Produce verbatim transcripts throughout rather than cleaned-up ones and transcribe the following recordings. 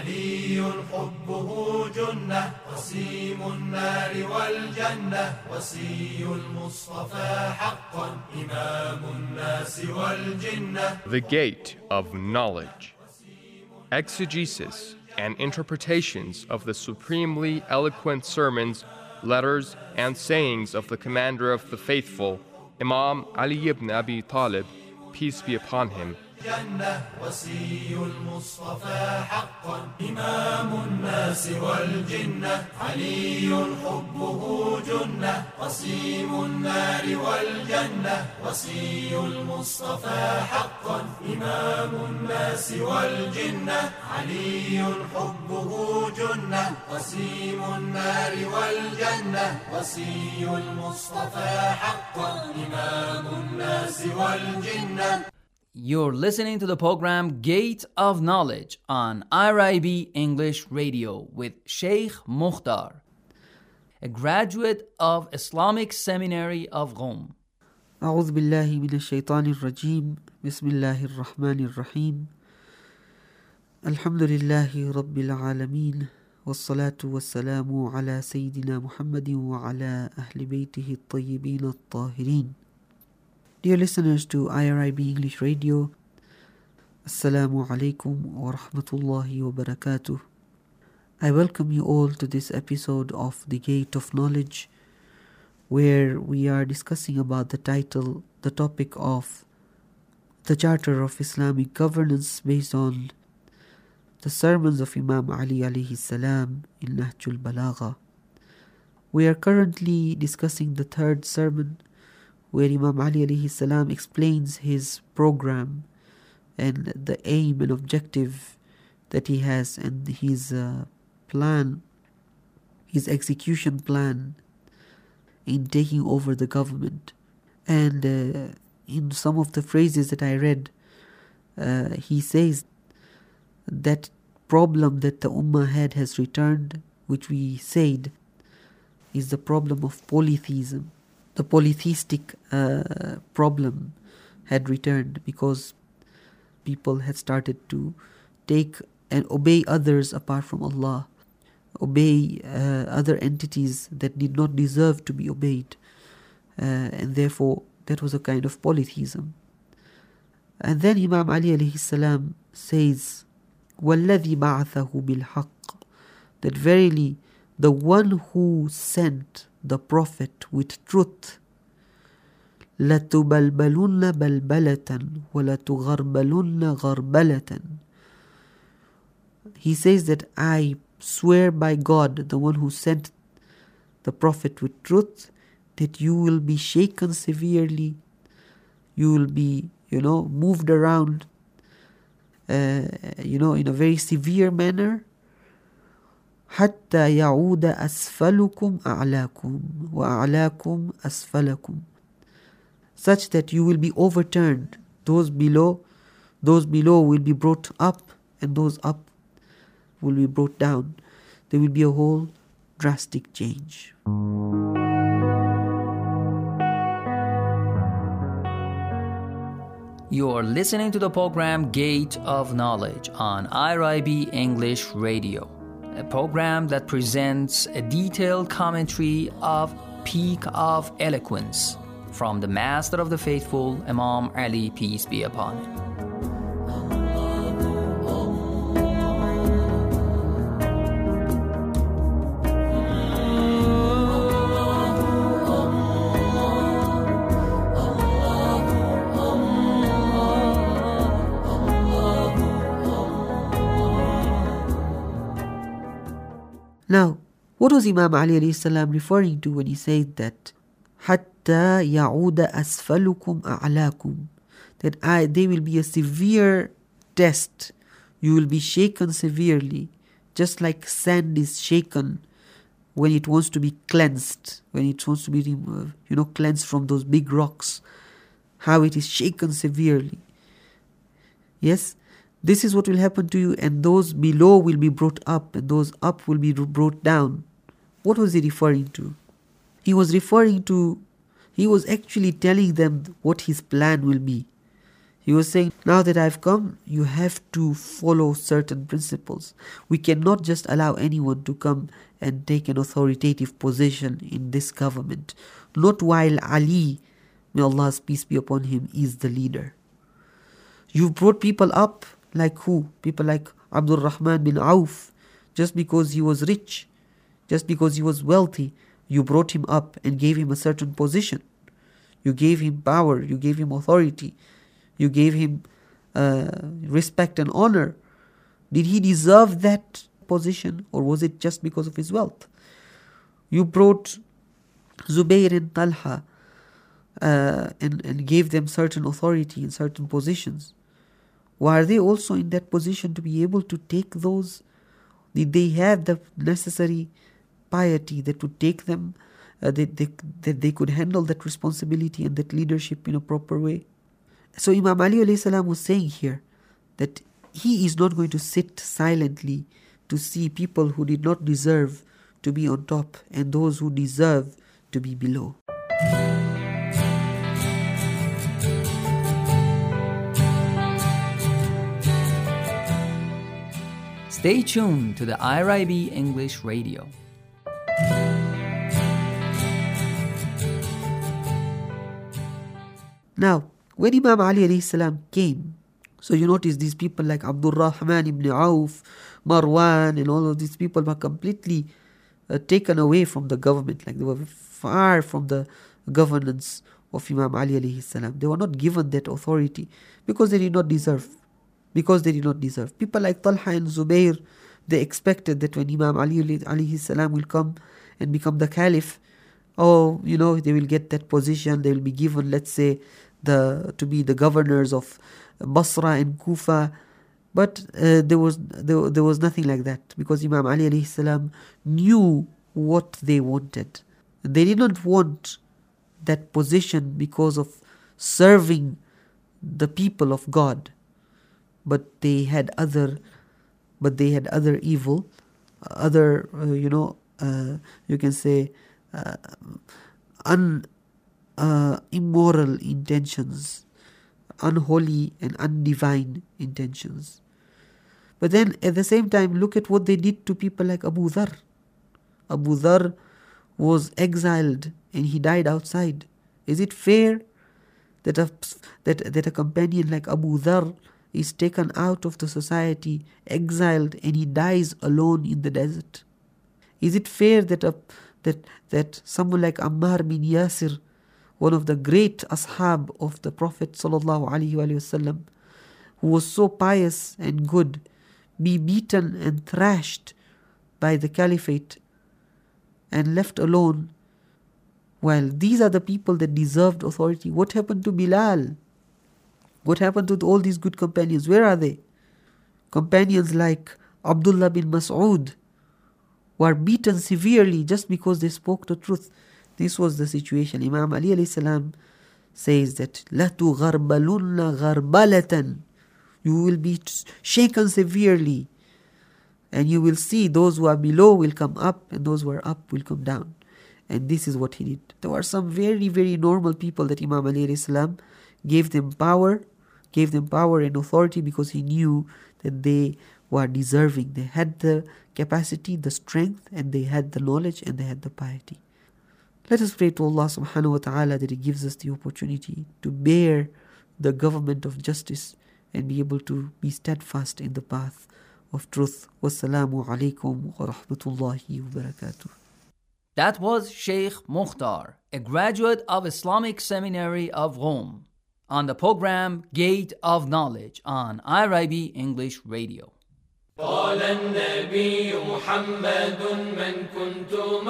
علي حبه جنة قسيم النار والجنة وصي المصطفى حقا إمام الناس والجنة. The Gate of Knowledge. Exegesis and interpretations of the supremely eloquent sermons, letters, and sayings of the Commander of the Faithful, Imam Ali ibn Abi Talib, peace be upon him. جنة وصي المصطفى حقا إمام الناس والجنة علي حبه جنة قسيم النار والجنة وصي المصطفى حقا إمام الناس والجنة علي حبه جنة قسيم النار والجنة وصي المصطفى حقا إمام الناس والجنة. You're listening to the program Gate of Knowledge on I R I B English Radio with Sheikh Mukhtar, a graduate of Islamic Seminary of Qom. أعوذ بالله من الشيطان الرجيم بسم الله الرحمن الرحيم الحمد لله رب العالمين والصلاة والسلام على سيدنا محمد وعلى أهل بيته الطيبين الطاهرين. Dear listeners to I R I B English Radio, Assalamu alaikum wa rahmatullahi wa barakatuh. I welcome you all to this episode of The Gate of Knowledge, where we are discussing about the title, the topic of the Charter of Islamic Governance based on the sermons of Imam Ali alayhi salam in Nahjul Balagha. We are currently discussing the third sermon, where Imam Ali alayhi salam explains his program and the aim and objective that he has and his uh, plan, his execution plan in taking over the government. And uh, in some of the phrases that I read, uh, he says that problem that the Ummah had has returned, which we said is the problem of polytheism. The polytheistic uh, problem had returned because people had started to take and obey others apart from Allah, obey uh, other entities that did not deserve to be obeyed, uh, and therefore that was a kind of polytheism. And then Imam Ali alayhi salam says, وَالَّذِي بَعَثَهُ بِالْحَقِّ, that verily the one who sent the Prophet with truth, لَتُبَلْبَلُنَّ بَلْبَلَةً وَلَتُغَرْبَلُنَّ غَرْبَلَةً. He says that I swear by God, the one who sent the Prophet with truth, that you will be shaken severely, you will be, you know, moved around, uh, you know, in a very severe manner. حتى يعود أسفلكم أعلاكم وأعلاكم أسفلكم, such that you will be overturned. Those below, those below will be brought up, and those up will be brought down. There will be a whole drastic change. You are listening to the program Gate of Knowledge on I R I B English Radio, a program that presents a detailed commentary of Peak of Eloquence from the Master of the Faithful, Imam Ali, peace be upon him. Now, what was Imam Ali alayhi salam referring to when he said that حَتَّى يَعُودَ أَسْفَلُكُمْ أَعْلَاكُمْ, that I, there will be a severe test, you will be shaken severely, just like sand is shaken when it wants to be cleansed, when it wants to be you know cleansed from those big rocks, how it is shaken severely. Yes, this is what will happen to you, and those below will be brought up, and those up will be brought down. What was he referring to? He was referring to, he was actually telling them what his plan will be. He was saying, now that I've come, you have to follow certain principles. We cannot just allow anyone to come and take an authoritative position in this government. Not while Ali, may Allah's peace be upon him, is the leader. You've brought people up like who? People like Abdul Rahman bin Auf. Just because he was rich, just because he was wealthy, you brought him up and gave him a certain position. You gave him power, you gave him authority, you gave him uh, respect and honor. Did he deserve that position, or was it just because of his wealth? You brought Zubayr and Talha uh, and, and gave them certain authority in certain positions. Were they also in that position to be able to take those? Did they have the necessary piety that would take them, uh, that, they, that they could handle that responsibility and that leadership in a proper way? So Imam Ali alayhi salam was saying here that he is not going to sit silently to see people who did not deserve to be on top and those who deserve to be below. Stay tuned to the I R I B English Radio. Now, when Imam Ali alayhi salam came, so you notice these people like Abdul Rahman ibn Auf, Marwan, and all of these people were completely uh, taken away from the government. Like they were far from the governance of Imam Ali alayhi salam. They were not given that authority because they did not deserve. Because they did not deserve. People like Talha and Zubayr, they expected that when Imam Ali alayhi salam will come and become the caliph, oh, you know, they will get that position. They will be given, let's say, the to be the governors of Basra and Kufa. But uh, there was there, there was nothing like that, because Imam Ali alayhi salam knew what they wanted. They did not want that position because of serving the people of God. But they had other, but they had other evil, other uh, you know, uh, you can say, uh, un, uh, immoral intentions, unholy and undivine intentions. But then at the same time, look at what they did to people like Abu Dhar. Abu Dhar was exiled and he died outside. Is it fair that a that that a companion like Abu Dhar is taken out of the society, exiled, and he dies alone in the desert? Is it fair that a, that that someone like Ammar bin Yasir, one of the great ashab of the Prophet sallallahu alaihi wasallam, who was so pious and good, be beaten and thrashed by the caliphate and left alone? While these are the people that deserved authority. What happened to Bilal? What happened to all these good companions? Where are they? Companions like Abdullah bin Mas'ud were beaten severely just because they spoke the truth. This was the situation. Imam Ali alayhi salam says that لَا تُغَرْبَلُنَّ غَرْبَلَةً, you will be shaken severely, and you will see those who are below will come up and those who are up will come down. And this is what he did. There were some very, very normal people that Imam Ali alayhi salam gave them power, gave them power and authority because he knew that they were deserving. They had the capacity, the strength, and they had the knowledge and they had the piety. Let us pray to Allah subhanahu wa ta'ala that He gives us the opportunity to bear the government of justice and be able to be steadfast in the path of truth. Wassalamu alaikum wa rahmatullahi wa barakatuh. That was Sheikh Mukhtar, a graduate of Islamic Seminary of Rome, on the program Gate of Knowledge on I R I B English Radio. قال النبي محمد من كنت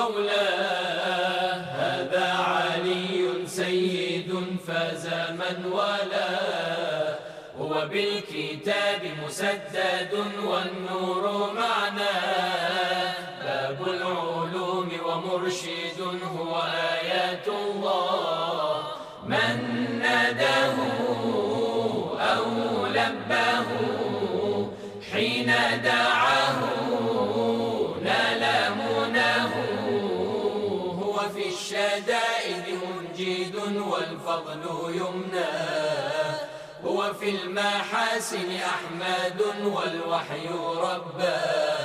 مولاه هذا علي سيد فاز من ولاه هو بالكتاب مسدد والنور معناه باب العلوم ومرشد هو آيات الله من ناداه أو لباه حين دعاه نال مناه هو في الشدائد منجد والفضل يمناه هو في المحاسن أحمد والوحي رباه.